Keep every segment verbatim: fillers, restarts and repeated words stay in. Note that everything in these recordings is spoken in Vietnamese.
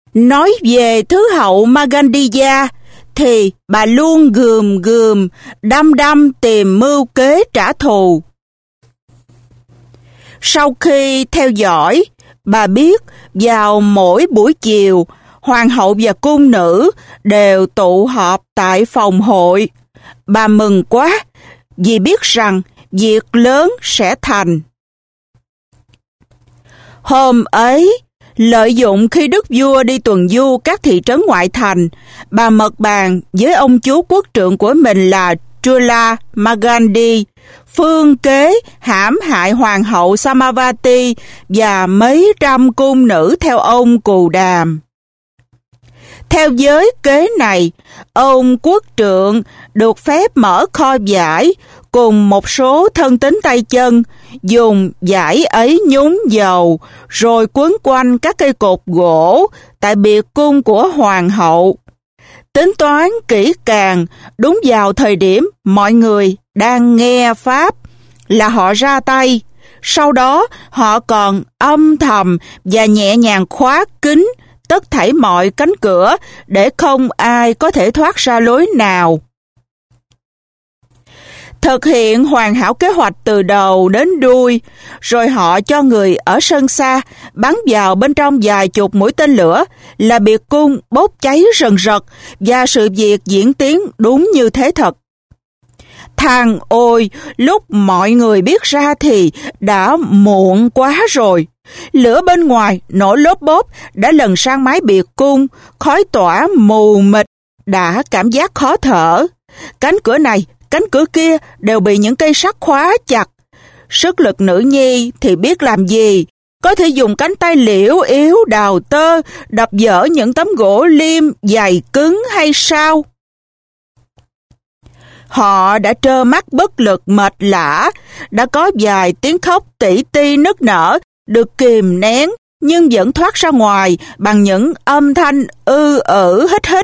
Nói về thứ hậu Magandiya thì bà luôn gườm gườm, đăm đăm tìm mưu kế trả thù. Sau khi theo dõi, bà biết vào mỗi buổi chiều, hoàng hậu và cung nữ đều tụ họp tại phòng hội. Bà mừng quá vì biết rằng việc lớn sẽ thành. Hôm ấy, lợi dụng khi đức vua đi tuần du các thị trấn ngoại thành, bà mật bàn với ông chú quốc trượng của mình là Chula Magandi, phương kế hãm hại hoàng hậu Samavati và mấy trăm cung nữ theo ông Cù Đàm. Theo giới kế này, ông quốc trượng được phép mở kho vải cùng một số thân tín tay chân, dùng vải ấy nhúng dầu rồi quấn quanh các cây cột gỗ tại biệt cung của hoàng hậu. Tính toán kỹ càng, đúng vào thời điểm mọi người đang nghe pháp là họ ra tay. Sau đó họ còn âm thầm và nhẹ nhàng khóa kín tất thảy mọi cánh cửa để không ai có thể thoát ra lối nào. Thực hiện hoàn hảo kế hoạch từ đầu đến đuôi, rồi họ cho người ở sân xa bắn vào bên trong vài chục mũi tên lửa là biệt cung bốc cháy rần rật, và sự việc diễn tiến đúng như thế thật. Thằng ôi, lúc mọi người biết ra thì đã muộn quá rồi. Lửa bên ngoài nổ lốp bốp đã lần sang mái biệt cung, khói tỏa mù mịt, đã cảm giác khó thở. Cánh cửa này, cánh cửa kia đều bị những cây sắt khóa chặt. Sức lực nữ nhi thì biết làm gì, có thể dùng cánh tay liễu yếu đào tơ, đập vỡ những tấm gỗ liêm dày cứng hay sao? Họ đã trơ mắt bất lực mệt lả, đã có vài tiếng khóc tỉ ti nức nở, được kìm nén, nhưng vẫn thoát ra ngoài bằng những âm thanh ư ử hít hít.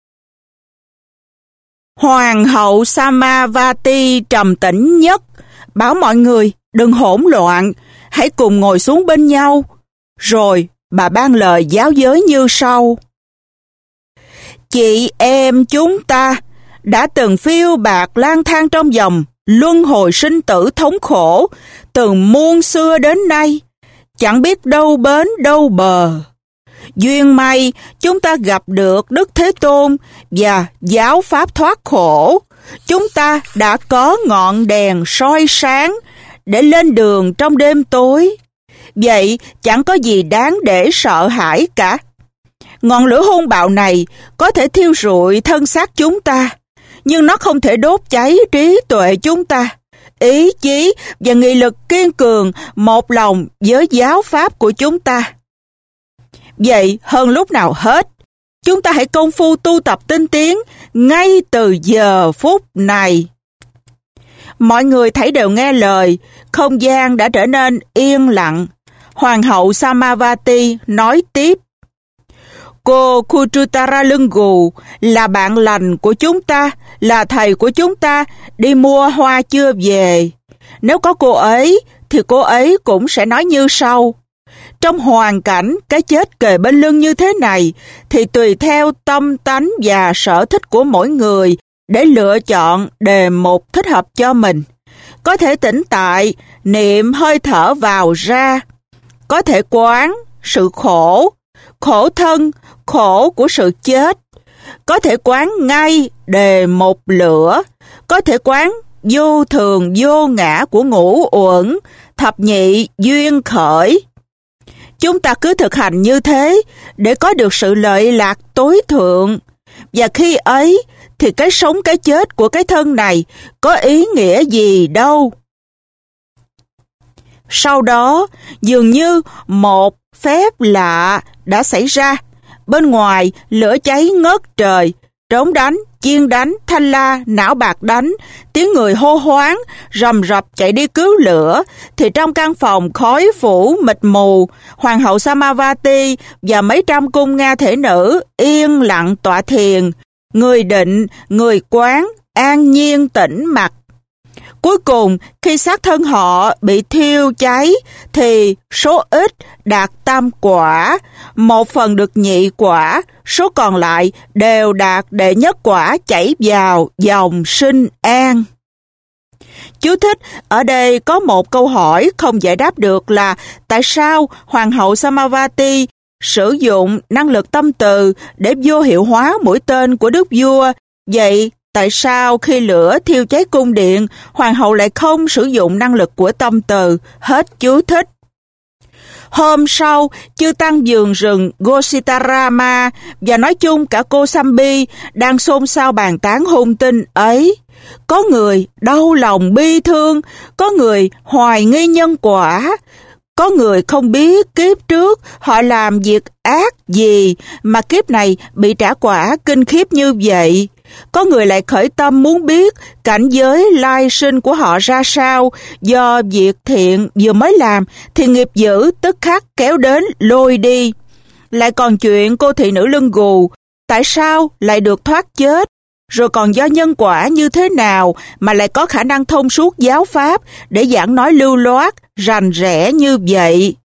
Hoàng hậu Samavati trầm tĩnh nhất, bảo mọi người đừng hỗn loạn, hãy cùng ngồi xuống bên nhau. Rồi bà ban lời giáo giới như sau. Chị em chúng ta đã từng phiêu bạt lang thang trong vòng luân hồi sinh tử thống khổ từ muôn xưa đến nay, chẳng biết đâu bến đâu bờ. Duyên may chúng ta gặp được Đức Thế Tôn và giáo pháp thoát khổ. Chúng ta đã có ngọn đèn soi sáng để lên đường trong đêm tối. Vậy chẳng có gì đáng để sợ hãi cả. Ngọn lửa hung bạo này có thể thiêu rụi thân xác chúng ta, nhưng nó không thể đốt cháy trí tuệ chúng ta. Ý chí và nghị lực kiên cường một lòng với giáo pháp của chúng ta. Vậy hơn lúc nào hết, chúng ta hãy công phu tu tập tinh tiến ngay từ giờ phút này. Mọi người thấy đều nghe lời, không gian đã trở nên yên lặng. Hoàng hậu Samavati nói tiếp. Cô Kuchutaralungu là bạn lành của chúng ta, là thầy của chúng ta, đi mua hoa chưa về. Nếu có cô ấy, thì cô ấy cũng sẽ nói như sau. Trong hoàn cảnh cái chết kề bên lưng như thế này, thì tùy theo tâm tánh và sở thích của mỗi người để lựa chọn đề mục thích hợp cho mình. Có thể tĩnh tại, niệm hơi thở vào ra. Có thể quán sự khổ, khổ thân, khổ của sự chết. Có thể quán ngay đề mục lửa. Có thể quán vô thường vô ngã của ngũ uẩn, thập nhị duyên khởi. Chúng ta cứ thực hành như thế để có được sự lợi lạc tối thượng. Và khi ấy thì cái sống cái chết của cái thân này có ý nghĩa gì đâu. Sau đó, dường như một phép lạ đã xảy ra. Bên ngoài, lửa cháy ngất trời, trống đánh, chiên đánh, thanh la, não bạc đánh, tiếng người hô hoáng, rầm rập chạy đi cứu lửa, thì trong căn phòng khói phủ mịt mù, hoàng hậu Samavati và mấy trăm cung Nga thể nữ yên lặng tọa thiền, người định, người quán, an nhiên tĩnh mặc. Cuối cùng, khi xác thân họ bị thiêu cháy, thì số ít đạt tam quả, một phần được nhị quả, số còn lại đều đạt đệ nhất quả chảy vào dòng sinh an. Chú thích, ở đây có một câu hỏi không giải đáp được là tại sao Hoàng hậu Samavati sử dụng năng lực tâm từ để vô hiệu hóa mũi tên của đức vua. Vậy tại sao khi lửa thiêu cháy cung điện, Hoàng hậu lại không sử dụng năng lực của tâm từ? Hết chú thích. Hôm sau, chư tăng vườn rừng Gositarama và nói chung cả Kosambi đang xôn xao bàn tán hung tin ấy. Có người đau lòng bi thương, có người hoài nghi nhân quả, có người không biết kiếp trước họ làm việc ác gì mà kiếp này bị trả quả kinh khiếp như vậy. Có người lại khởi tâm muốn biết cảnh giới lai sinh của họ ra sao, do việc thiện vừa mới làm thì nghiệp dữ tức khắc kéo đến lôi đi. Lại còn chuyện cô thị nữ lưng gù, tại sao lại được thoát chết? Rồi còn do nhân quả như thế nào mà lại có khả năng thông suốt giáo pháp để giảng nói lưu loát, rành rẽ như vậy?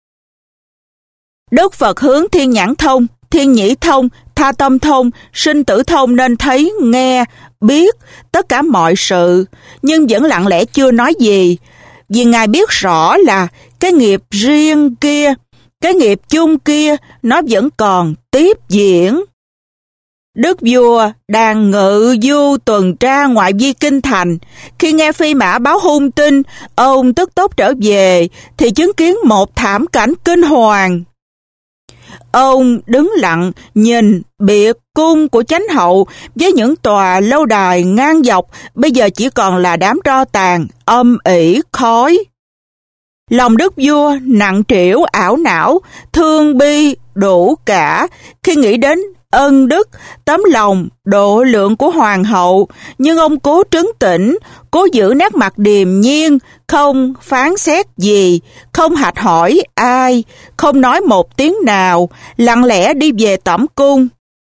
Đức Phật hướng thiên nhãn thông, thiên nhĩ thông, tha tâm thông, sinh tử thông nên thấy, nghe, biết tất cả mọi sự, nhưng vẫn lặng lẽ chưa nói gì, vì Ngài biết rõ là cái nghiệp riêng kia, cái nghiệp chung kia, nó vẫn còn tiếp diễn. Đức vua đang ngự du tuần tra ngoại vi kinh thành. Khi nghe phi mã báo hung tin, ông tức tốc trở về thì chứng kiến một thảm cảnh kinh hoàng. Ông đứng lặng nhìn biệt cung của chánh hậu với những tòa lâu đài ngang dọc, bây giờ chỉ còn là đám tro tàn, âm ỉ khói. Lòng đức vua nặng trĩu ảo não, thương bi đủ cả khi nghĩ đến ân đức, tấm lòng, độ lượng của hoàng hậu, nhưng ông cố trấn tĩnh, cố giữ nét mặt điềm nhiên, không phán xét gì, không hạch hỏi ai, không nói một tiếng nào, lặng lẽ đi về tẩm cung.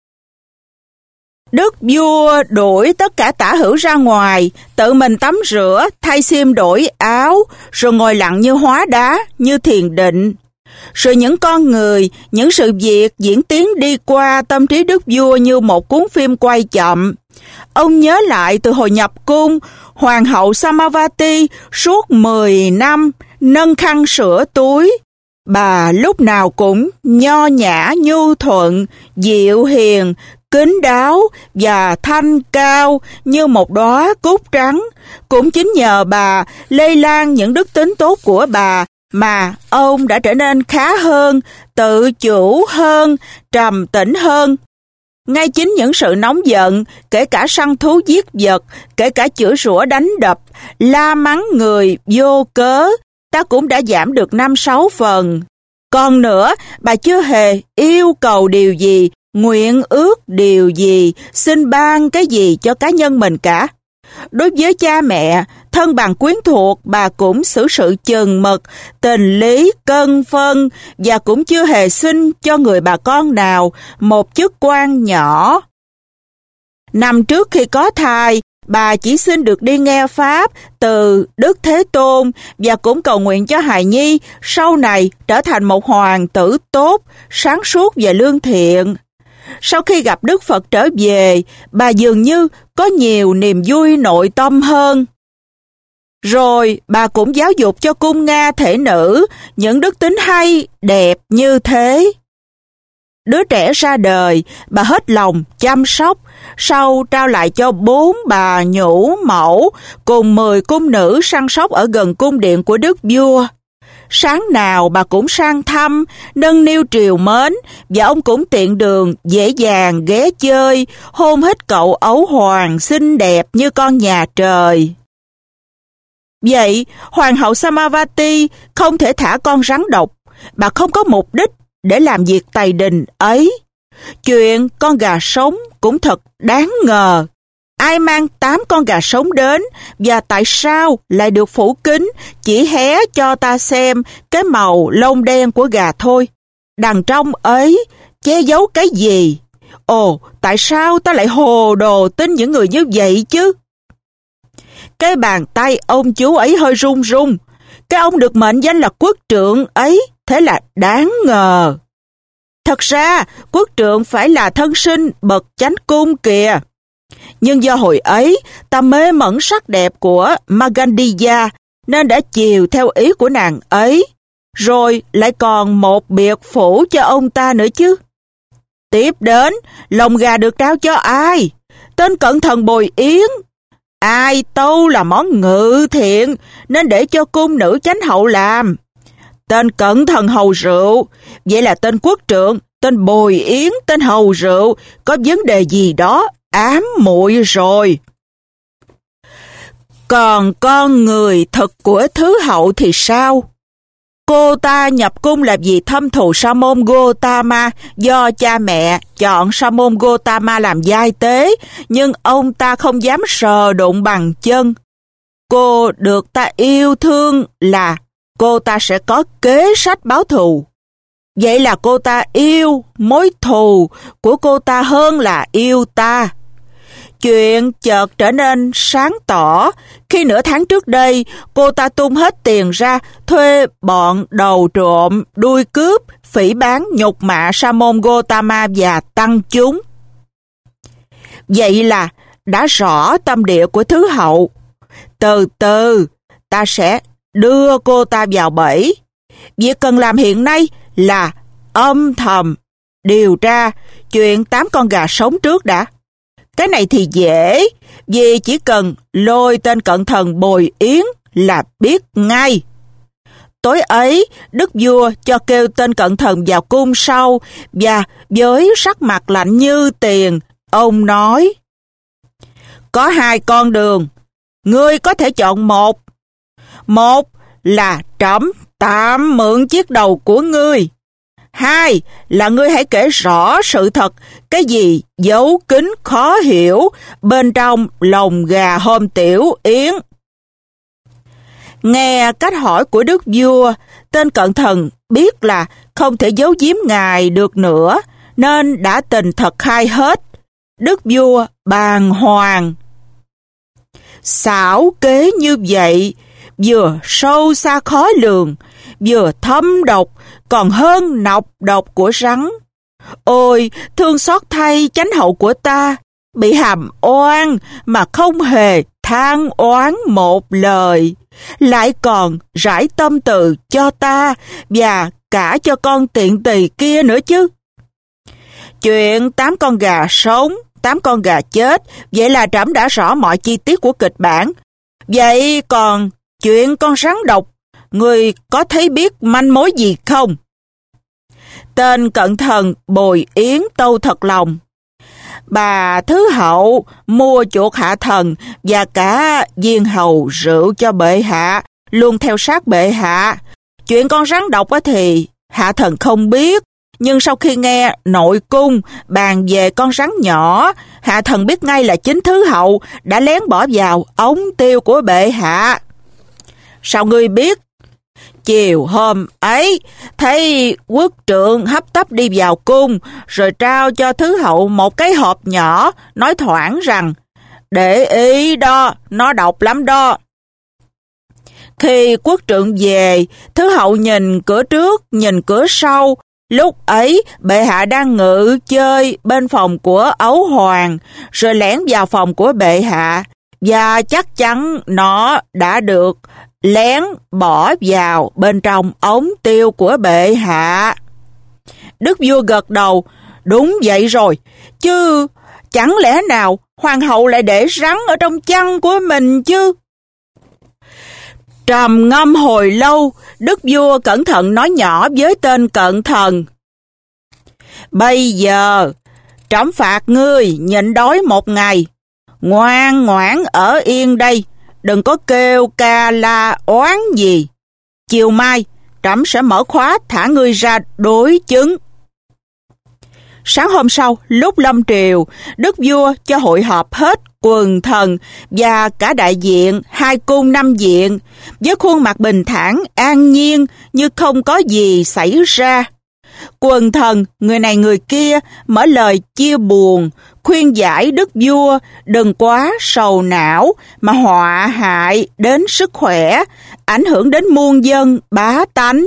Đức vua đuổi tất cả tả hữu ra ngoài, tự mình tắm rửa, thay xiêm đổi áo, rồi ngồi lặng như hóa đá, như thiền định. Rồi những con người, những sự việc diễn tiến đi qua tâm trí đức vua như một cuốn phim quay chậm. Ông nhớ lại từ hồi nhập cung, Hoàng hậu Samavati suốt mười năm nâng khăn sữa túi. Bà lúc nào cũng nho nhã nhu thuận, dịu hiền, kín đáo và thanh cao như một đóa cúc trắng. Cũng chính nhờ bà lây lan những đức tính tốt của bà mà ông đã trở nên khá hơn, tự chủ hơn, trầm tĩnh hơn. Ngay chính những sự nóng giận, kể cả săn thú giết vật, kể cả chửi rủa đánh đập, la mắng người vô cớ, ta cũng đã giảm được năm sáu phần. Còn nữa, bà chưa hề yêu cầu điều gì, nguyện ước điều gì, xin ban cái gì cho cá nhân mình cả. Đối với cha mẹ, thân bằng quyến thuộc, bà cũng xử sự chừng mực, tình lý, cân phân, và cũng chưa hề xin cho người bà con nào một chức quan nhỏ. Năm trước khi có thai, bà chỉ xin được đi nghe Pháp từ Đức Thế Tôn và cũng cầu nguyện cho hài nhi sau này trở thành một hoàng tử tốt, sáng suốt và lương thiện. Sau khi gặp Đức Phật trở về, bà dường như có nhiều niềm vui nội tâm hơn. Rồi bà cũng giáo dục cho cung Nga thể nữ những đức tính hay, đẹp như thế. Đứa trẻ ra đời, bà hết lòng chăm sóc, sau trao lại cho bốn bà nhũ mẫu cùng mười cung nữ săn sóc ở gần cung điện của đức vua. Sáng nào bà cũng sang thăm, nâng niu triều mến, và ông cũng tiện đường dễ dàng ghé chơi, hôn hít cậu ấu hoàng xinh đẹp như con nhà trời. Vậy, Hoàng hậu Samavati không thể thả con rắn độc, bà không có mục đích để làm việc tày đình ấy. Chuyện con gà sống cũng thật đáng ngờ. Ai mang tám con gà sống đến và tại sao lại được phủ kín, chỉ hé cho ta xem cái màu lông đen của gà thôi. Đằng trong ấy che giấu cái gì? Ồ, tại sao ta lại hồ đồ tin những người như vậy chứ? cái bàn tay ông chú ấy hơi run run. Cái ông được mệnh danh là quốc trượng ấy, thế là đáng ngờ. Thật ra, quốc trượng phải là thân sinh bậc chánh cung kìa. Nhưng do hồi ấy, ta mê mẩn sắc đẹp của Magandiya, nên đã chiều theo ý của nàng ấy, rồi lại còn một biệt phủ cho ông ta nữa chứ. Tiếp đến, lồng gà được trao cho ai? Tên cận thần Bồi Yến. Ai tâu là món ngự thiện, nên để cho cung nữ chánh hậu làm. Tên cận thần hầu rượu, vậy là tên quốc trượng, tên Bồi Yến, tên hầu rượu, có vấn đề gì đó ám muội rồi. Còn con người thật của thứ hậu thì sao? Cô ta nhập cung làm gì thâm thù Sa môn Gotama, do cha mẹ chọn Sa môn Gotama làm giai tế, nhưng ông ta không dám sờ đụng bằng chân. Cô được ta yêu thương là cô ta sẽ có kế sách báo thù. Vậy là cô ta yêu mối thù của cô ta hơn là yêu ta. Chuyện chợt trở nên sáng tỏ khi nửa tháng trước đây cô ta tung hết tiền ra thuê bọn đầu trộm, đuôi cướp, phỉ báng, nhục mạ Sa môn Gotama và tăng chúng. Vậy là đã rõ tâm địa của thứ hậu. Từ từ ta sẽ đưa cô ta vào bẫy. Việc cần làm hiện nay là âm thầm điều tra chuyện tám con gà sống trước đã. Cái này thì dễ, vì chỉ cần lôi tên cận thần Bồi Yến là biết ngay. Tối ấy, đức vua cho kêu tên cận thần vào cung sau, và với sắc mặt lạnh như tiền, ông nói: có hai con đường, ngươi có thể chọn một. Một là trẫm tạm mượn chiếc đầu của ngươi. Hai là ngươi hãy kể rõ sự thật, cái gì giấu kín khó hiểu bên trong lồng gà hôm Tiểu Yến. Nghe cách hỏi của đức vua, tên cận thần biết là không thể giấu giếm ngài được nữa, nên đã tình thật khai hết. Đức vua bàng hoàng. Xảo kế như vậy, vừa sâu xa khó lường, vừa thâm độc, còn hơn nọc độc của rắn. Ôi, thương xót thay chánh hậu của ta, bị hàm oan mà không hề than oán một lời, lại còn rải tâm từ cho ta và cả cho con tiện tỳ kia nữa chứ. Chuyện tám con gà sống, tám con gà chết, vậy là trẫm đã rõ mọi chi tiết của kịch bản. Vậy còn chuyện con rắn độc, người có thấy biết manh mối gì không? Tên cận thần Bồi Yến tâu thật lòng: bà thứ hậu mua chuộc hạ thần và cả viên hầu rượu cho bệ hạ, luôn theo sát bệ hạ. Chuyện con rắn độc thì hạ thần không biết, nhưng sau khi nghe nội cung bàn về con rắn nhỏ, hạ thần biết ngay là chính thứ hậu đã lén bỏ vào ống tiêu của bệ hạ. Sao ngươi biết? Chiều hôm ấy, thấy quốc trượng hấp tấp đi vào cung, rồi trao cho thứ hậu một cái hộp nhỏ, nói thoảng rằng: để ý đó, nó độc lắm đó. Khi quốc trượng về, thứ hậu nhìn cửa trước, nhìn cửa sau. Lúc ấy, bệ hạ đang ngự chơi bên phòng của ấu hoàng, rồi lẻn vào phòng của bệ hạ, và chắc chắn nó đã được lén bỏ vào bên trong ống tiêu của bệ hạ. Đức vua gật đầu: đúng vậy rồi, chứ chẳng lẽ nào hoàng hậu lại để rắn ở trong chăn của mình chứ? Trầm ngâm hồi lâu, đức vua cẩn thận nói nhỏ với tên cận thần: bây giờ trẫm phạt ngươi nhịn đói một ngày, ngoan ngoãn ở yên đây, đừng có kêu ca la oán gì. Chiều mai trẫm sẽ mở khóa thả ngươi ra đối chứng. Sáng hôm sau, lúc lâm triều, đức vua cho hội họp hết quần thần và cả đại diện hai cung năm viện, với khuôn mặt bình thản an nhiên như không có gì xảy ra. quần thần, người này người kia mở lời chia buồn, khuyên giải đức vua đừng quá sầu não mà họa hại đến sức khỏe, ảnh hưởng đến muôn dân bá tánh.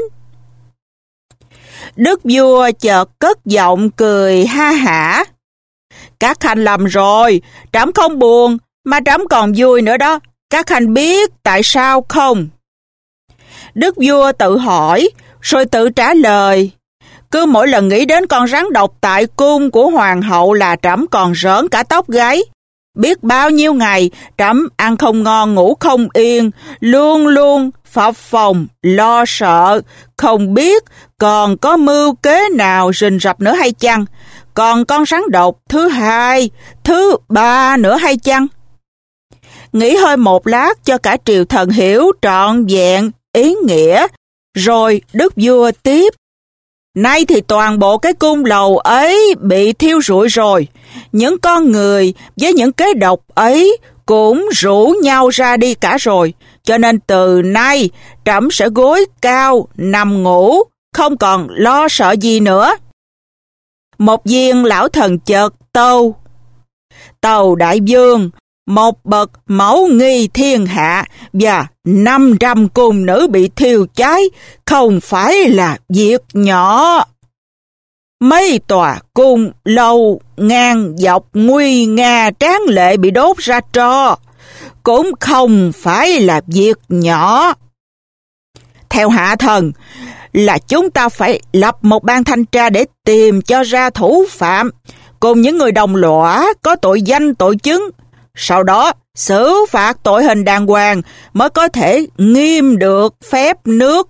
Đức vua chợt cất giọng cười ha hả. Các khanh lầm rồi, trẫm không buồn, mà trẫm còn vui nữa đó. Các khanh biết tại sao không? Đức vua tự hỏi, rồi tự trả lời. Cứ mỗi lần nghĩ đến con rắn độc tại cung của hoàng hậu là trẫm còn rỡn cả tóc gáy. Biết bao nhiêu ngày trẫm ăn không ngon ngủ không yên, luôn luôn phập phồng, lo sợ, không biết còn có mưu kế nào rình rập nữa hay chăng? Còn con rắn độc thứ hai, thứ ba nữa hay chăng? Nghĩ hơi một lát cho cả triều thần hiểu trọn vẹn ý nghĩa, rồi đức vua tiếp. Nay thì toàn bộ cái cung lầu ấy bị thiêu rụi rồi. Những con người với những kế độc ấy cũng rủ nhau ra đi cả rồi. Cho nên từ nay trẫm sẽ gối cao, nằm ngủ, không còn lo sợ gì nữa. Một viên lão thần chợt tâu. Tâu đại vương, một bậc mẫu nghi thiên hạ và năm trăm cung nữ bị thiêu cháy không phải là việc nhỏ. Mấy tòa cung lâu ngang dọc nguy nga tráng lệ bị đốt ra tro cũng không phải là việc nhỏ. Theo hạ thần là chúng ta phải lập một ban thanh tra để tìm cho ra thủ phạm cùng những người đồng lõa có tội danh tội chứng. Sau đó xử phạt tội hình đàng hoàng mới có thể nghiêm được phép nước.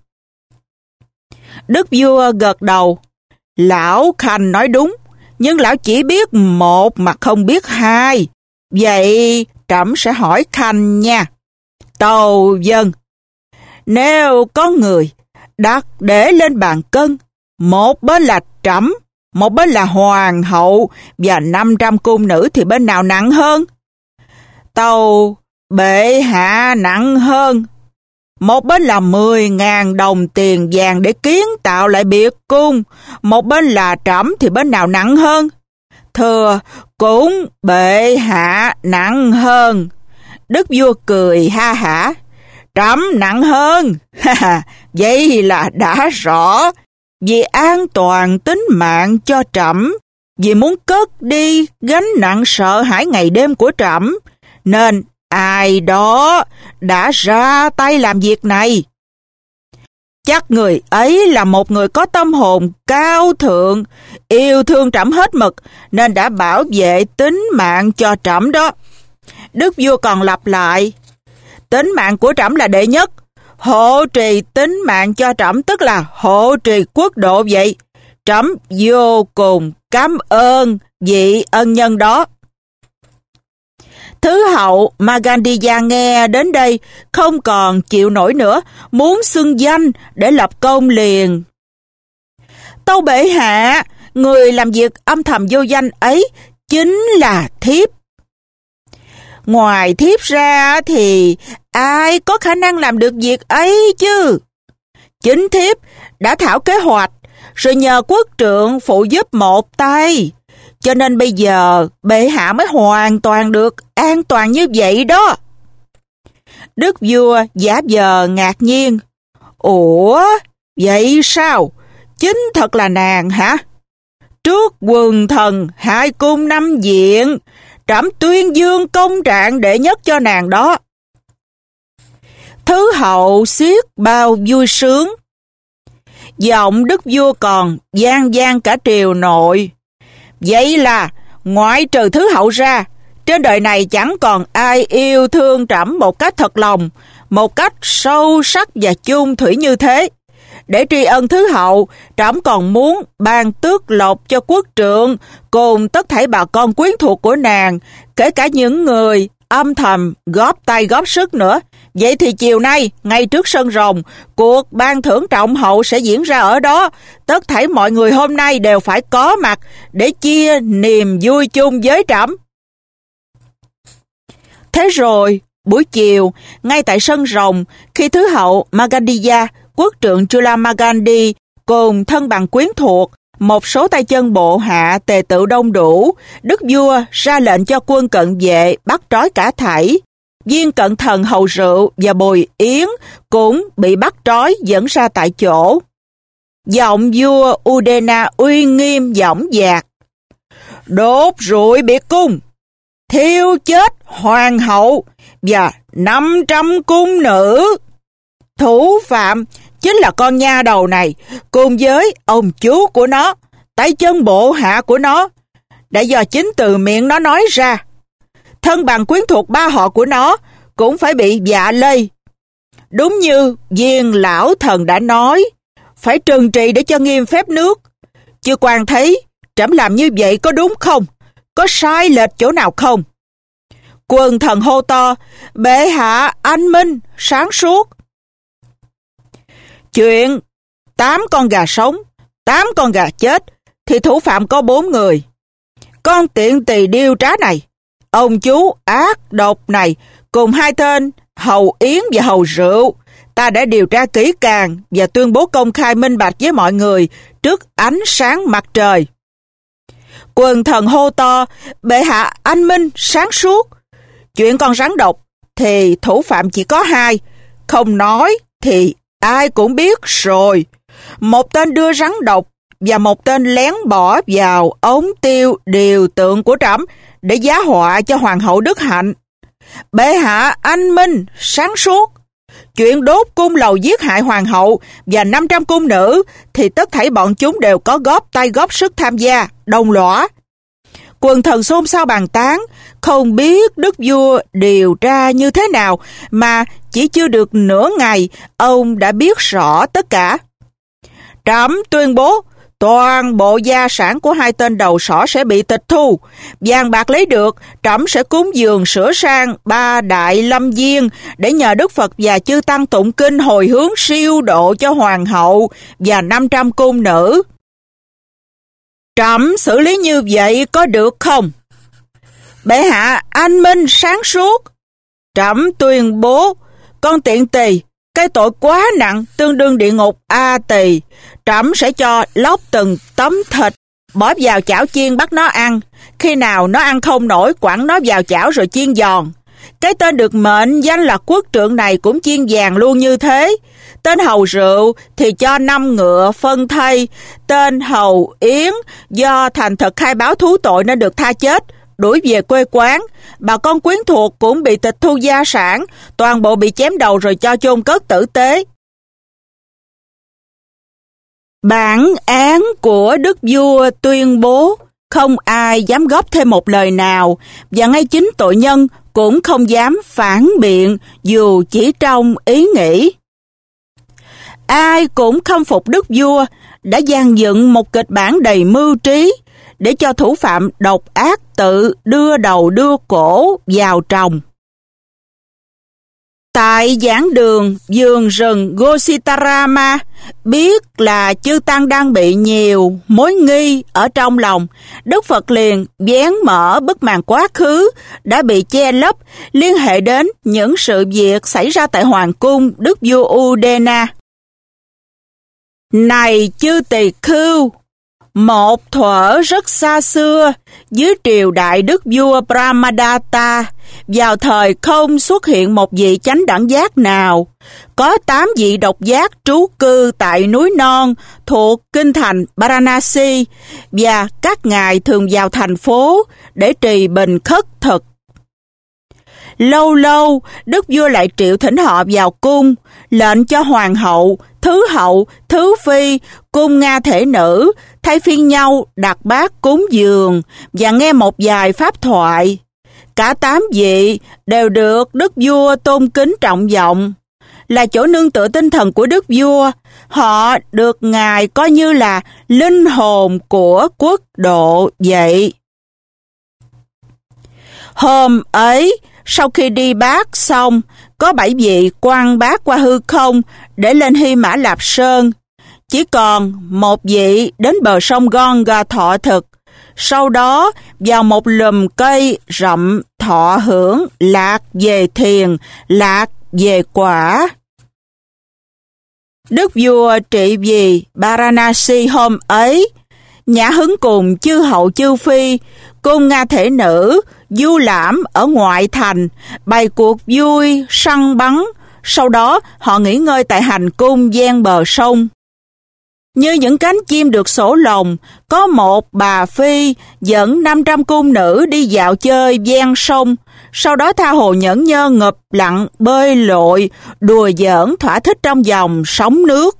Đức vua gật đầu. Lão khanh nói đúng, nhưng lão chỉ biết một mà không biết hai. Vậy trẫm sẽ hỏi khanh nha. Tâu vâng. Nếu có người đặt để lên bàn cân, một bên là trẫm, một bên là hoàng hậu và năm trăm cung nữ thì bên nào nặng hơn? Tâu bệ hạ nặng hơn. Một bên là mười ngàn đồng tiền vàng để kiến tạo lại biệt cung, một bên là trẫm thì bên nào nặng hơn? Thưa, cũng bệ hạ nặng hơn. Đức vua cười ha hả. Trẫm nặng hơn. Vậy là đã rõ. Vì an toàn tính mạng cho trẫm, vì muốn cất đi gánh nặng sợ hãi ngày đêm của trẫm, nên ai đó đã ra tay làm việc này. Chắc người ấy là một người có tâm hồn cao thượng, yêu thương trẫm hết mực, nên đã bảo vệ tính mạng cho trẫm đó. Đức vua còn lặp lại, tính mạng của trẫm là đệ nhất, hộ trì tính mạng cho trẫm tức là hộ trì quốc độ vậy. Trẫm vô cùng cảm ơn vị ân nhân đó. Thứ hậu Magandiya nghe đến đây không còn chịu nổi nữa, muốn xưng danh để lập công liền. Tâu bệ hạ, người làm việc âm thầm vô danh ấy chính là thiếp. Ngoài thiếp ra thì ai có khả năng làm được việc ấy chứ? Chính thiếp đã thảo kế hoạch, rồi nhờ quốc trượng phụ giúp một tay. Cho nên bây giờ bệ hạ mới hoàn toàn được an toàn như vậy đó. Đức vua giả vờ ngạc nhiên. Ủa, vậy sao? Chính thật là nàng hả? Trước quần thần hai cung năm viện, trẫm tuyên dương công trạng đệ nhất cho nàng đó. Thứ hậu xiết bao vui sướng. Giọng đức vua còn vang vang cả triều nội. Vậy là ngoại trừ thứ hậu ra, trên đời này chẳng còn ai yêu thương trẫm một cách thật lòng, một cách sâu sắc và chung thủy như thế. Để tri ân thứ hậu, trẫm còn muốn ban tước lộc cho quốc trượng cùng tất thảy bà con quyến thuộc của nàng, kể cả những người âm thầm góp tay góp sức nữa. Vậy thì chiều nay, ngay trước sân rồng, cuộc ban thưởng trọng hậu sẽ diễn ra ở đó. Tất thảy mọi người hôm nay đều phải có mặt để chia niềm vui chung với trẫm. Thế rồi, buổi chiều, ngay tại sân rồng, khi thứ hậu Magandiya, quốc trượng Chulamagandi cùng thân bằng quyến thuộc một số tay chân bộ hạ tề tựu đông đủ, đức vua ra lệnh cho quân cận vệ bắt trói cả thảy. Viên cận thần Hầu Rượu và Bùi Yến cũng bị bắt trói dẫn ra tại chỗ. Giọng vua Udena uy nghiêm dõng dạc: đốt rụi biệt cung, thiêu chết hoàng hậu và năm trăm cung nữ. Thủ phạm chính là con nha đầu này, cùng với ông chú của nó, tay chân bộ hạ của nó, đã do chính từ miệng nó nói ra. Thân bằng quyến thuộc ba họ của nó cũng phải bị vạ lây. Đúng như viên lão thần đã nói, phải trừng trị để cho nghiêm phép nước. Chư quan thấy trẫm làm như vậy có đúng không? Có sai lệch chỗ nào không? Quần thần hô to: bệ hạ anh minh, sáng suốt. Chuyện tám con gà sống, tám con gà chết thì thủ phạm có bốn người. Con tiện tỳ điêu trá này, ông chú ác độc này, cùng hai tên Hầu Yến và Hầu Rượu, ta đã điều tra kỹ càng và tuyên bố công khai minh bạch với mọi người trước ánh sáng mặt trời. Quần thần hô to: bệ hạ anh minh, sáng suốt. Chuyện con rắn độc thì thủ phạm chỉ có hai, không nói thì ai cũng biết rồi. Một tên đưa rắn độc và một tên lén bỏ vào ống tiêu điều tượng của trẫm để giá họa cho hoàng hậu Đức Hạnh. Bệ hạ anh minh, sáng suốt. Chuyện đốt cung lầu giết hại hoàng hậu và năm trăm cung nữ thì tất thảy bọn chúng đều có góp tay góp sức tham gia, đồng lõa. Quần thần xôn xao bàn tán, không biết đức vua điều tra như thế nào mà chỉ chưa được nửa ngày, ông đã biết rõ tất cả. Trẫm tuyên bố toàn bộ gia sản của hai tên đầu sỏ sẽ bị tịch thu. Vàng bạc lấy được, trẫm sẽ cúng dường sửa sang ba đại lâm viên để nhờ Đức Phật và chư tăng tụng kinh hồi hướng siêu độ cho hoàng hậu và năm trăm cung nữ. Trẫm xử lý như vậy có được không? Bệ hạ anh minh, sáng suốt. Trẫm tuyên bố con tiện tỳ, cái tội quá nặng tương đương địa ngục A Tỳ, trẫm sẽ cho lóc từng tấm thịt, bỏ vào chảo chiên bắt nó ăn. Khi nào nó ăn không nổi, quẳng nó vào chảo rồi chiên giòn. Cái tên được mệnh danh là quốc trượng này cũng chiên vàng luôn như thế. Tên Hầu Rượu thì cho năm ngựa phân thây. Tên Hầu Yến do thành thật khai báo thú tội nên được tha chết, đuổi về quê quán. Bà con quyến thuộc cũng bị tịch thu gia sản, toàn bộ bị chém đầu rồi cho chôn cất tử tế. Bản án của đức vua tuyên bố không ai dám góp thêm một lời nào, và ngay chính tội nhân cũng không dám phản biện dù chỉ trong ý nghĩ. Ai cũng khâm phục đức vua đã dàn dựng một kịch bản đầy mưu trí để cho thủ phạm độc ác tự đưa đầu đưa cổ vào tròng. Tại giảng đường vườn rừng Gositarama, biết là chư tăng đang bị nhiều mối nghi ở trong lòng, Đức Phật liền vén mở bức màn quá khứ đã bị che lấp, liên hệ đến những sự việc xảy ra tại hoàng cung đức vua Udena. Này chư tỳ khưu, một thuở rất xa xưa, dưới triều đại đức vua Brahmadatta, vào thời không xuất hiện một vị chánh đẳng giác nào, có tám vị độc giác trú cư tại núi non thuộc kinh thành Varanasi, và các ngài thường vào thành phố để trì bình khất thực. Lâu lâu, đức vua lại triệu thỉnh họ vào cung, lệnh cho hoàng hậu, thứ hậu, thứ phi, cung nga thể nữ thay phiên nhau đặt bát cúng dường và nghe một vài pháp thoại. Cả tám vị đều được đức vua tôn kính trọng vọng. Là chỗ nương tựa tinh thần của đức vua, họ được ngài coi như là linh hồn của quốc độ vậy. Hôm ấy, sau khi đi bát xong, có bảy vị quăng bát qua hư không để lên Hy Mã Lạp Sơn. Chỉ còn một vị đến bờ sông Ganga thọ thực, sau đó vào một lùm cây rậm thọ hưởng lạc về thiền, lạc về quả. Đức vua trị vì Varanasi hôm ấy, Nhã hứng cùng chư hậu chư phi, cung Nga thể nữ, du lãm ở ngoại thành, bày cuộc vui, săn bắn. Sau đó họ nghỉ ngơi tại hành cung ven bờ sông. Như những cánh chim được sổ lồng, có một bà phi dẫn năm trăm cung nữ đi dạo chơi ven sông, sau đó tha hồ nhẫn nhơ ngụp lặn, bơi lội, đùa giỡn thỏa thích trong dòng sóng nước.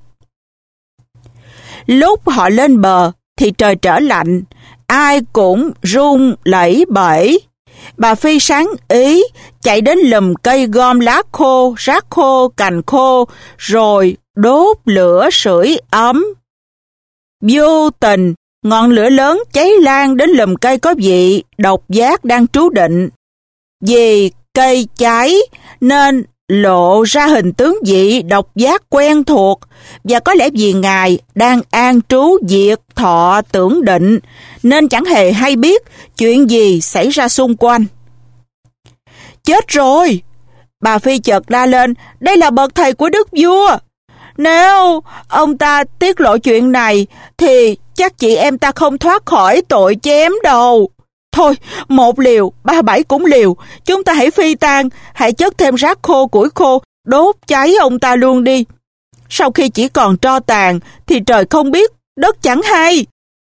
Lúc họ lên bờ thì trời trở lạnh, ai cũng run lẩy bẩy. Bà phi sáng ý chạy đến lùm cây gom lá khô, rác khô, cành khô, rồi đốt lửa sưởi ấm. Vô tình, ngọn lửa lớn cháy lan đến lùm cây có vị độc giác đang trú định. Vì cây cháy nên lộ ra hình tướng vị độc giác quen thuộc, và có lẽ vì ngài đang an trú diệt thọ tưởng định nên chẳng hề hay biết chuyện gì xảy ra xung quanh. Chết rồi! Bà phi chợt la lên, đây là bậc thầy của đức vua. Nếu ông ta tiết lộ chuyện này thì chắc chị em ta không thoát khỏi tội chém đầu. Thôi, một liều, ba bảy cũng liều. Chúng ta hãy phi tang, hãy chất thêm rác khô, củi khô, đốt cháy ông ta luôn đi. Sau khi chỉ còn tro tàn thì trời không biết, đất chẳng hay.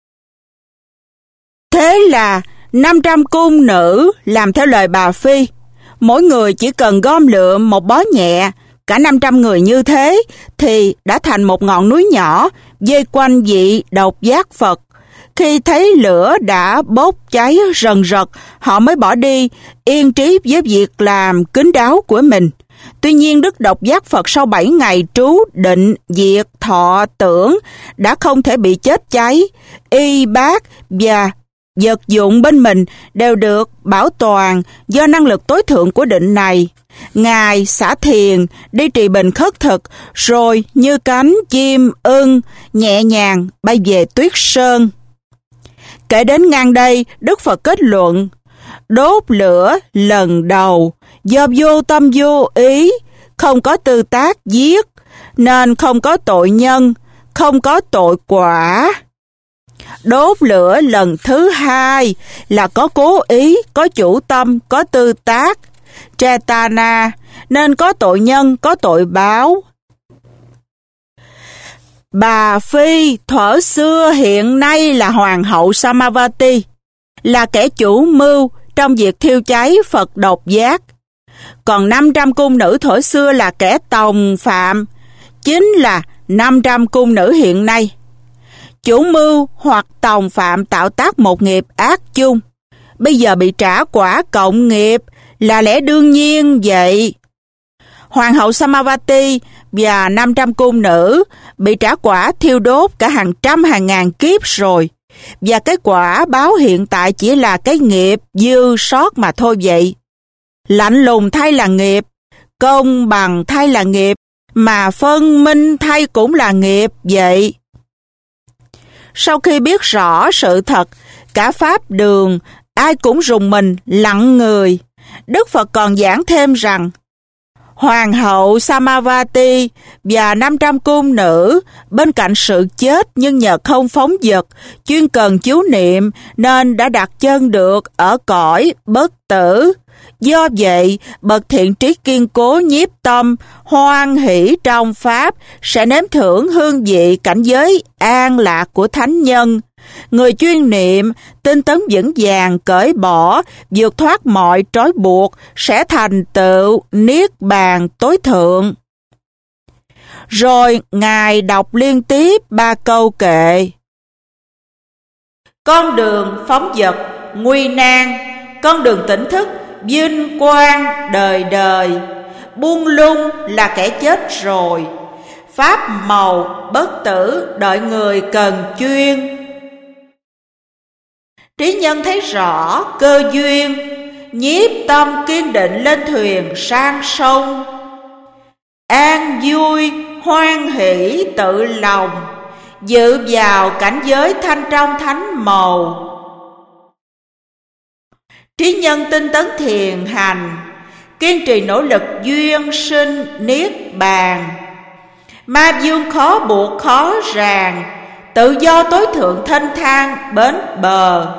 Thế là năm trăm cung nữ làm theo lời bà phi. Mỗi người chỉ cần gom lượm một bó nhẹ. Cả năm trăm người như thế thì đã thành một ngọn núi nhỏ vây quanh vị độc giác Phật. Khi thấy lửa đã bốc cháy rần rật, họ mới bỏ đi, yên trí với việc làm kín đáo của mình. Tuy nhiên, đức độc giác Phật sau bảy ngày trú định diệt thọ tưởng đã không thể bị chết cháy. Y bát và vật dụng bên mình đều được bảo toàn do năng lực tối thượng của định này. Ngài xả thiền, đi trì bình khất thực, rồi như cánh chim ưng nhẹ nhàng bay về tuyết sơn. Kể đến ngang đây, Đức Phật kết luận, đốt lửa lần đầu do vô tâm vô ý, không có tư tác giết, nên không có tội nhân, không có tội quả. Đốt lửa lần thứ hai là có cố ý, có chủ tâm, có tư tác, Chetana, nên có tội nhân, có tội báo. Bà Phi thuở xưa hiện nay là Hoàng hậu Samavati, là kẻ chủ mưu trong việc thiêu cháy Phật độc giác. Còn năm trăm cung nữ thuở xưa là kẻ tòng phạm, chính là năm trăm cung nữ hiện nay. Chủ mưu hoặc tòng phạm tạo tác một nghiệp ác chung, bây giờ bị trả quả cộng nghiệp là lẽ đương nhiên vậy. Hoàng hậu Samavati và năm trăm cung nữ bị trả quả thiêu đốt cả hàng trăm hàng ngàn kiếp rồi, và cái quả báo hiện tại chỉ là cái nghiệp dư sót mà thôi vậy. Lạnh lùng thay là nghiệp, công bằng thay là nghiệp, mà phân minh thay cũng là nghiệp vậy. Sau khi biết rõ sự thật, cả pháp đường, ai cũng rùng mình, lặng người. Đức Phật còn giảng thêm rằng, Hoàng hậu Samavati và năm trăm cung nữ bên cạnh sự chết nhưng nhờ không phóng dật, chuyên cần chú niệm nên đã đặt chân được ở cõi bất tử. Do vậy, bậc thiện trí kiên cố nhiếp tâm, hoan hỷ trong Pháp sẽ nếm thưởng hương vị cảnh giới an lạc của thánh nhân. Người chuyên niệm, tinh tấn vững vàng cởi bỏ, vượt thoát mọi trói buộc, sẽ thành tựu niết bàn tối thượng. Rồi Ngài đọc liên tiếp ba câu kệ. Con đường phóng dật, nguy nan, con đường tỉnh thức, vinh quang đời đời, buông lung là kẻ chết rồi, pháp màu bất tử đợi người cần chuyên. Trí nhân thấy rõ cơ duyên, nhiếp tâm kiên định lên thuyền sang sông. An vui hoan hỷ tự lòng, dự vào cảnh giới thanh trong thánh màu. Trí nhân tinh tấn thiền hành, kiên trì nỗ lực duyên sinh niết bàn. Ma dương khó buộc khó ràng, tự do tối thượng thênh thang bến bờ.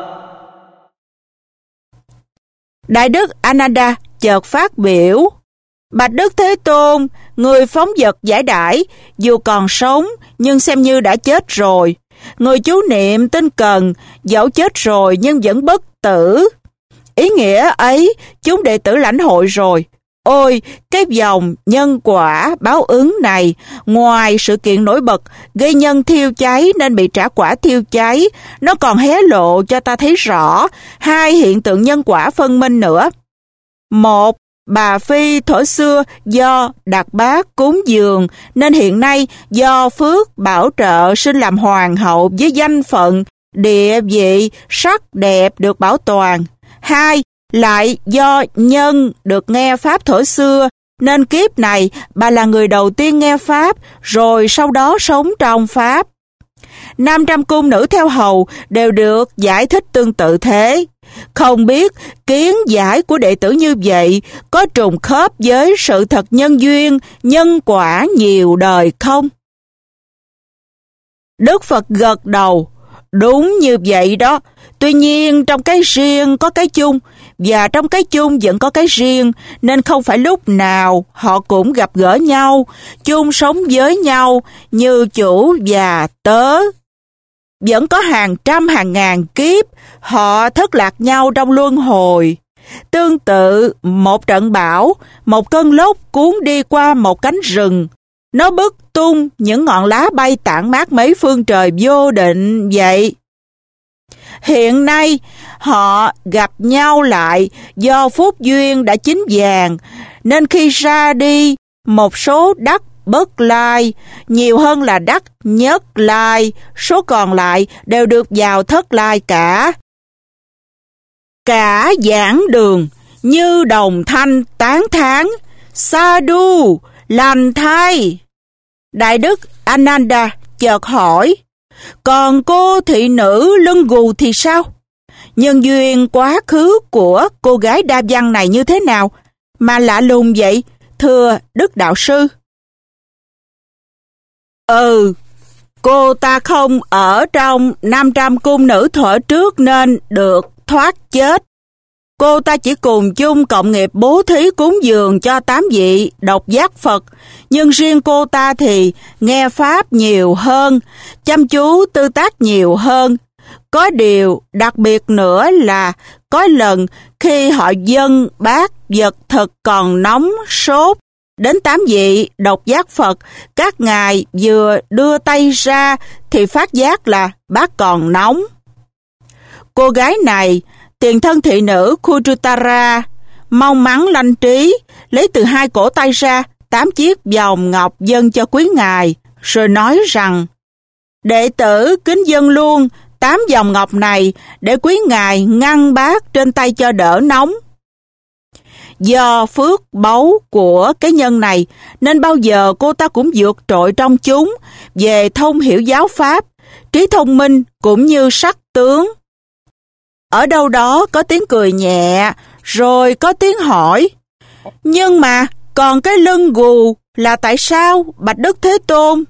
Đại đức Ananda chợt phát biểu: Bạch Đức Thế Tôn, người phóng dật giải đãi, dù còn sống nhưng xem như đã chết rồi. Người chú niệm tinh cần, dẫu chết rồi nhưng vẫn bất tử. Ý nghĩa ấy chúng đệ tử lãnh hội rồi. Ôi, cái dòng nhân quả báo ứng này, ngoài sự kiện nổi bật gây nhân thiêu cháy nên bị trả quả thiêu cháy, nó còn hé lộ cho ta thấy rõ hai hiện tượng nhân quả phân minh nữa. Một, bà Phi thuở xưa do Đạt Bát cúng dường nên hiện nay do phước bảo trợ sinh làm hoàng hậu với danh phận, địa vị, sắc đẹp được bảo toàn. Hai, lại do nhân được nghe Pháp thuở xưa nên kiếp này bà là người đầu tiên nghe Pháp rồi sau đó sống trong Pháp. năm trăm cung nữ theo hầu đều được giải thích tương tự thế. Không biết kiến giải của đệ tử như vậy có trùng khớp với sự thật nhân duyên, nhân quả nhiều đời không? Đức Phật gật đầu. Đúng như vậy đó. Tuy nhiên trong cái riêng có cái chung, và trong cái chung vẫn có cái riêng, nên không phải lúc nào họ cũng gặp gỡ nhau, chung sống với nhau như chủ và tớ. Vẫn có hàng trăm hàng ngàn kiếp, họ thất lạc nhau trong luân hồi. Tương tự, một trận bão, một cơn lốc cuốn đi qua một cánh rừng. Nó bứt tung những ngọn lá bay tản mát mấy phương trời vô định vậy. Hiện nay, họ gặp nhau lại do phúc duyên đã chín vàng, nên khi ra đi, một số đắc bất lai, nhiều hơn là đắc nhất lai, số còn lại đều được vào thất lai cả. Cả giảng đường như đồng thanh tán thán, sa đu, lành thay. Đại đức Ananda chợt hỏi, còn cô thị nữ lưng gù thì sao? Nhân duyên quá khứ của cô gái đa văn này như thế nào mà lạ lùng vậy, thưa Đức Đạo Sư? Ừ, cô ta không ở trong năm trăm cung nữ thuở trước nên được thoát chết. Cô ta chỉ cùng chung cộng nghiệp bố thí cúng dường cho tám vị độc giác Phật, nhưng riêng cô ta thì nghe Pháp nhiều hơn, chăm chú tư tác nhiều hơn. Có điều đặc biệt nữa là có lần khi họ dâng bát vật thực còn nóng sốt đến tám vị độc giác Phật, các ngài vừa đưa tay ra thì phát giác là bát còn nóng. Cô gái này, tiền thân thị nữ Khuchutara, mong mắn lanh trí, lấy từ hai cổ tay ra tám chiếc vòng ngọc dâng cho quý ngài, rồi nói rằng, đệ tử kính dâng luôn tám vòng ngọc này để quý ngài ngăn bát trên tay cho đỡ nóng. Do phước báu của cái nhân này, nên bao giờ cô ta cũng vượt trội trong chúng về thông hiểu giáo pháp, trí thông minh cũng như sắc tướng. Ở đâu đó có tiếng cười nhẹ, rồi có tiếng hỏi, nhưng mà còn cái lưng gù là tại sao, bạch Đức Thế Tôn?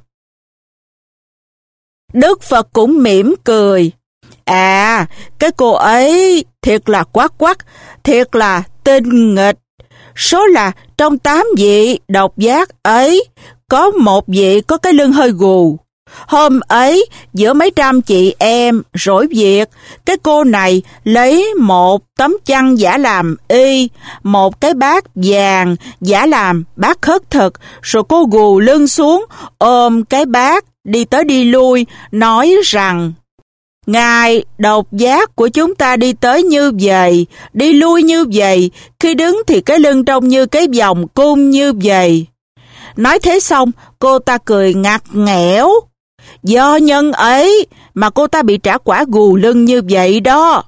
Đức Phật cũng mỉm cười. À, cái cô ấy thiệt là quắc quắc, thiệt là tinh nghịch. Số là trong tám vị độc giác ấy, có một vị có cái lưng hơi gù. Hôm ấy, giữa mấy trăm chị em rỗi việc, cái cô này lấy một tấm chăn giả làm y, một cái bát vàng giả làm bát khất thực, rồi cô gù lưng xuống, ôm cái bát, đi tới đi lui, nói rằng, ngài độc giác của chúng ta đi tới như vậy, đi lui như vậy, khi đứng thì cái lưng trông như cái vòng cung như vậy. Nói thế xong, cô ta cười ngặt nghẽo. Do nhân ấy mà cô ta bị trả quả gù lưng như vậy đó.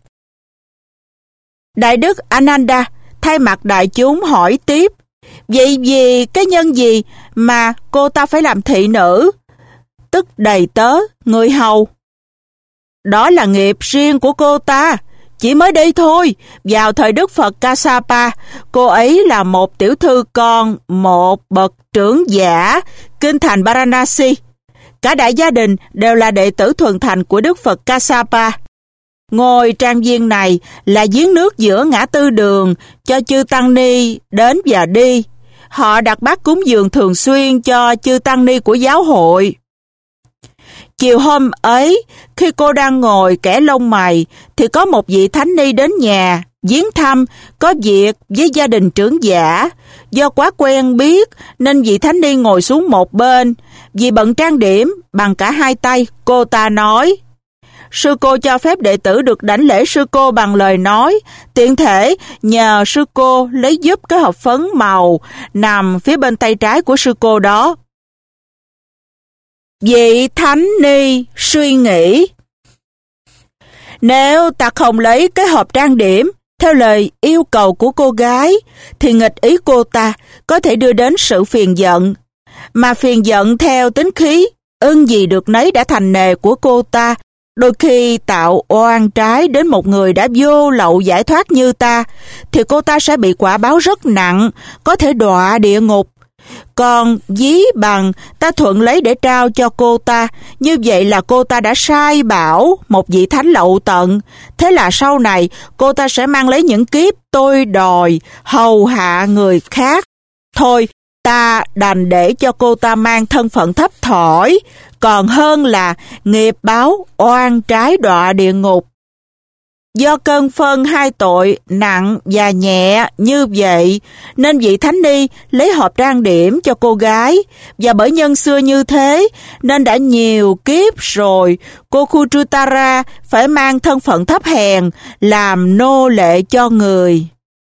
Đại đức Ananda thay mặt đại chúng hỏi tiếp, vậy vì cái nhân gì mà cô ta phải làm thị nữ, tức đầy tớ, người hầu? Đó là nghiệp riêng của cô ta. Chỉ mới đây thôi, vào thời Đức Phật Kassapa, cô ấy là một tiểu thư con một bậc trưởng giả kinh thành Varanasi. Cả đại gia đình đều là đệ tử thuần thành của Đức Phật Kassapa. Ngôi trang viên này là giếng nước giữa ngã tư đường cho chư tăng ni đến và đi. Họ đặt bát cúng dường thường xuyên cho chư tăng ni của giáo hội. Chiều hôm ấy, khi cô đang ngồi kẻ lông mày, thì có một vị thánh ni đến nhà, viếng thăm, có việc với gia đình trưởng giả. Do quá quen biết nên vị thánh ni ngồi xuống một bên. Vì bận trang điểm bằng cả hai tay, cô ta nói: sư cô cho phép đệ tử được đảnh lễ sư cô bằng lời nói, tiện thể nhờ sư cô lấy giúp cái hộp phấn màu nằm phía bên tay trái của sư cô đó. Vị thánh ni suy nghĩ: nếu ta không lấy cái hộp trang điểm theo lời yêu cầu của cô gái, thì nghịch ý cô ta có thể đưa đến sự phiền giận. Mà phiền giận theo tính khí, ưng gì được nấy đã thành nề của cô ta, đôi khi tạo oan trái đến một người đã vô lậu giải thoát như ta, thì cô ta sẽ bị quả báo rất nặng, có thể đọa địa ngục. Còn ví bằng ta thuận lấy để trao cho cô ta, như vậy là cô ta đã sai bảo một vị thánh lậu tận. Thế là sau này cô ta sẽ mang lấy những kiếp tôi đòi, hầu hạ người khác. Thôi, ta đành để cho cô ta mang thân phận thấp thỏi, còn hơn là nghiệp báo oan trái đọa địa ngục. Do cơn phân hai tội nặng và nhẹ như vậy, nên vị thánh ni lấy hộp trang điểm cho cô gái, và bởi nhân xưa như thế, nên đã nhiều kiếp rồi, cô Khujutara phải mang thân phận thấp hèn, làm nô lệ cho người.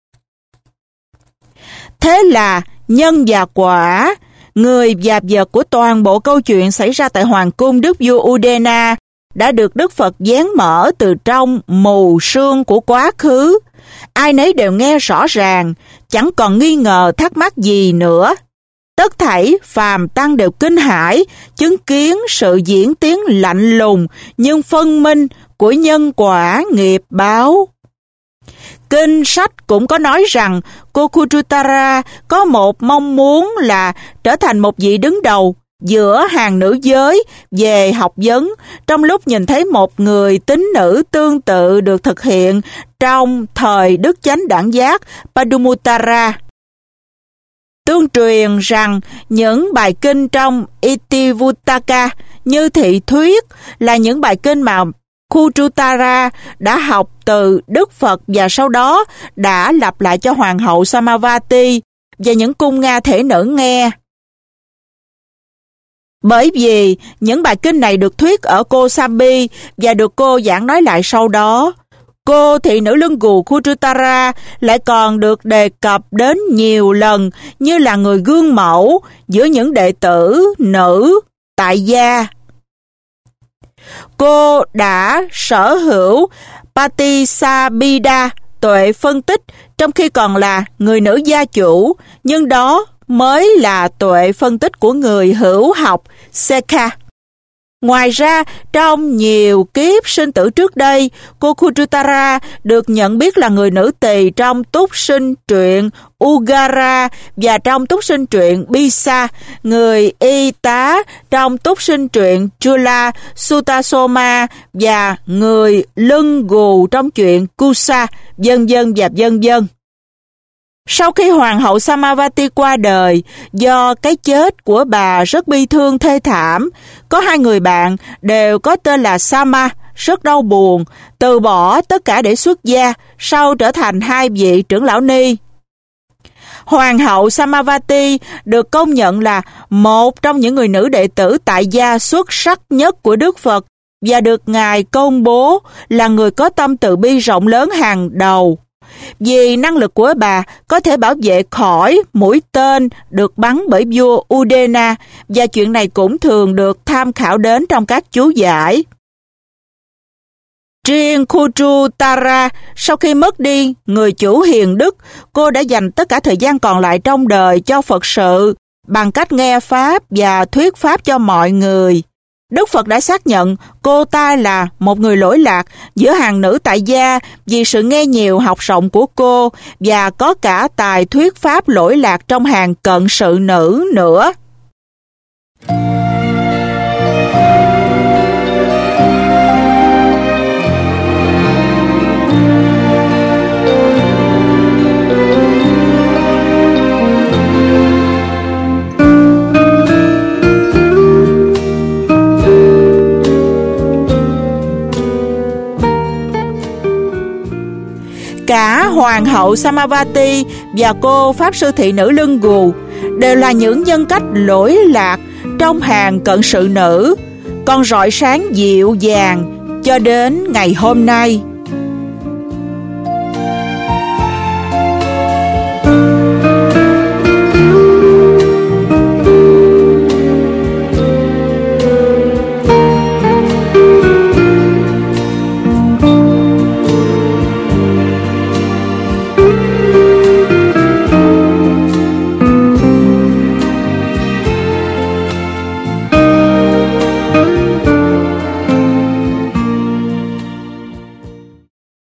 Thế là nhân và quả, người và vật của toàn bộ câu chuyện xảy ra tại Hoàng cung Đức vua Udena đã được Đức Phật vén mở từ trong mù sương của quá khứ. Ai nấy đều nghe rõ ràng, chẳng còn nghi ngờ thắc mắc gì nữa. Tất thảy phàm tăng đều kinh hãi, chứng kiến sự diễn tiến lạnh lùng nhưng phân minh của nhân quả nghiệp báo. Kinh sách cũng có nói rằng cô Khujutara có một mong muốn là trở thành một vị đứng đầu giữa hàng nữ giới về học vấn, trong lúc nhìn thấy một người tín nữ tương tự được thực hiện trong thời Đức Chánh Đẳng Giác Padumuttara. Tương truyền rằng những bài kinh trong Itivuttaka như thị thuyết là những bài kinh mà Khujutara đã học từ Đức Phật và sau đó đã lặp lại cho Hoàng hậu Samavati và những cung Nga thể nữ nghe. Bởi vì những bài kinh này được thuyết ở Kosambi và được cô giảng nói lại sau đó, cô thị nữ lưng gù Khujutara lại còn được đề cập đến nhiều lần như là người gương mẫu giữa những đệ tử nữ tại gia. Cô đã sở hữu Patisabhida, tuệ phân tích, trong khi còn là người nữ gia chủ, nhưng đó mới là tuệ phân tích của người hữu học Sekha. Ngoài ra, trong nhiều kiếp sinh tử trước đây, cô Khujutara được nhận biết là người nữ tỳ trong túc sinh truyện Ugara và trong túc sinh truyện Bisa, người y tá trong túc sinh truyện Chula Sutasoma và người lưng gù trong truyện Kusa, vân vân và vân vân. Sau khi Hoàng hậu Samavati qua đời, do cái chết của bà rất bi thương thê thảm, có hai người bạn đều có tên là Sama, rất đau buồn, từ bỏ tất cả để xuất gia, sau trở thành hai vị trưởng lão ni. Hoàng hậu Samavati được công nhận là một trong những người nữ đệ tử tại gia xuất sắc nhất của Đức Phật và được Ngài công bố là người có tâm từ bi rộng lớn hàng đầu. Vì năng lực của bà có thể bảo vệ khỏi mũi tên được bắn bởi vua Udena, và chuyện này cũng thường được tham khảo đến trong các chú giải. Riêng Khujutara, sau khi mất đi người chủ hiền đức, cô đã dành tất cả thời gian còn lại trong đời cho Phật sự bằng cách nghe Pháp và thuyết Pháp cho mọi người. Đức Phật đã xác nhận cô ta là một người lỗi lạc giữa hàng nữ tại gia vì sự nghe nhiều học rộng của cô và có cả tài thuyết Pháp lỗi lạc trong hàng cận sự nữ nữa. Cả Hoàng hậu Samavati và cô Pháp sư thị nữ lưng gù đều là những nhân cách lỗi lạc trong hàng cận sự nữ, còn rọi sáng dịu dàng cho đến ngày hôm nay.